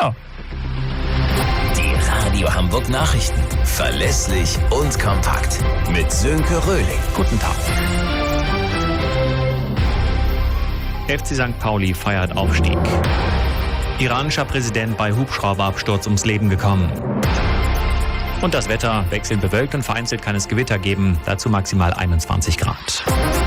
Ja. Die Radio Hamburg Nachrichten. Verlässlich und kompakt. Mit Sönke Röhling. Guten Tag. FC St. Pauli feiert Aufstieg. Iranischer Präsident bei Hubschrauberabsturz ums Leben gekommen. Und das Wetter: wechselnd bewölkt und vereinzelt kann es Gewitter geben. Dazu maximal 21 Grad.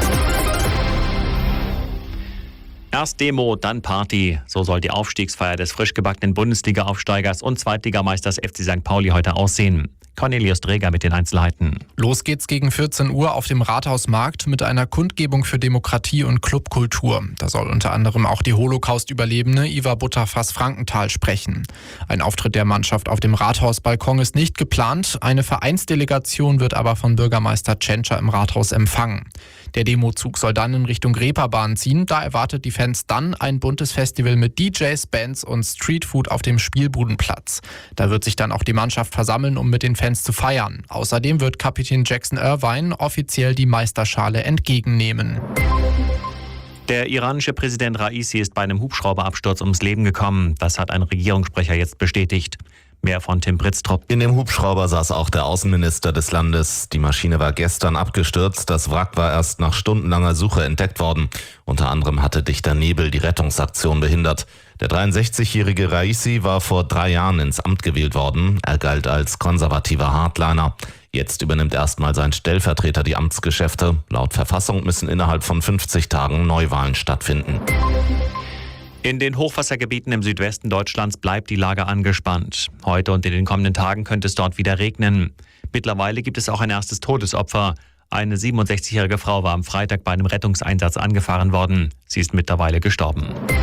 Erst Demo, dann Party. So soll die Aufstiegsfeier des frisch gebackenen Bundesliga-Aufsteigers und Zweitligameisters FC St. Pauli heute aussehen. Cornelius Dreger mit den Einzelheiten. Los geht's gegen 14 Uhr auf dem Rathausmarkt mit einer Kundgebung für Demokratie und Clubkultur. Da soll unter anderem auch die Holocaust-Überlebende Iva Butterfass-Frankenthal sprechen. Ein Auftritt der Mannschaft auf dem Rathausbalkon ist nicht geplant. Eine Vereinsdelegation wird aber von Bürgermeister Tschentscher im Rathaus empfangen. Der Demozug soll dann in Richtung Reeperbahn ziehen. Da erwartet die Fans dann ein buntes Festival mit DJs, Bands und Streetfood auf dem Spielbudenplatz. Da wird sich dann auch die Mannschaft versammeln, um mit den Fans zu feiern. Außerdem wird Kapitän Jackson Irvine offiziell die Meisterschale entgegennehmen. Der iranische Präsident Raisi ist bei einem Hubschrauberabsturz ums Leben gekommen. Das hat ein Regierungssprecher jetzt bestätigt. Mehr von Tim Britztrup. In dem Hubschrauber saß auch der Außenminister des Landes. Die Maschine war gestern abgestürzt. Das Wrack war erst nach stundenlanger Suche entdeckt worden. Unter anderem hatte dichter Nebel die Rettungsaktion behindert. Der 63-jährige Raisi war vor 3 Jahren ins Amt gewählt worden. Er galt als konservativer Hardliner. Jetzt übernimmt erstmal sein Stellvertreter die Amtsgeschäfte. Laut Verfassung müssen innerhalb von 50 Tagen Neuwahlen stattfinden. In den Hochwassergebieten im Südwesten Deutschlands bleibt die Lage angespannt. Heute und in den kommenden Tagen könnte es dort wieder regnen. Mittlerweile gibt es auch ein erstes Todesopfer. Eine 67-jährige Frau war am Freitag bei einem Rettungseinsatz angefahren worden. Sie ist mittlerweile gestorben.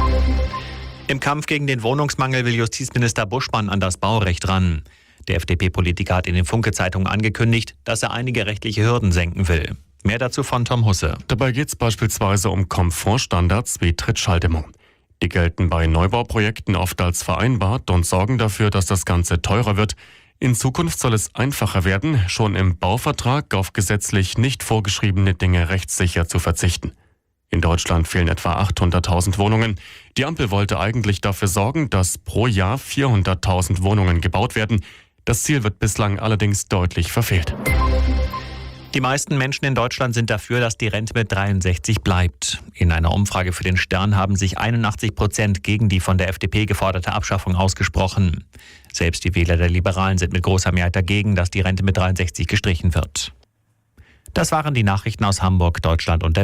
Im Kampf gegen den Wohnungsmangel will Justizminister Buschmann an das Baurecht ran. Der FDP-Politiker hat in den Funke-Zeitungen angekündigt, dass er einige rechtliche Hürden senken will. Mehr dazu von Tom Husse. Dabei geht es beispielsweise um Komfortstandards wie Trittschalldämmung. Die gelten bei Neubauprojekten oft als vereinbart und sorgen dafür, dass das Ganze teurer wird. In Zukunft soll es einfacher werden, schon im Bauvertrag auf gesetzlich nicht vorgeschriebene Dinge rechtssicher zu verzichten. In Deutschland fehlen etwa 800.000 Wohnungen. Die Ampel wollte eigentlich dafür sorgen, dass pro Jahr 400.000 Wohnungen gebaut werden. Das Ziel wird bislang allerdings deutlich verfehlt. Die meisten Menschen in Deutschland sind dafür, dass die Rente mit 63 bleibt. In einer Umfrage für den Stern haben sich 81% gegen die von der FDP geforderte Abschaffung ausgesprochen. Selbst die Wähler der Liberalen sind mit großer Mehrheit dagegen, dass die Rente mit 63 gestrichen wird. Das waren die Nachrichten aus Hamburg, Deutschland und der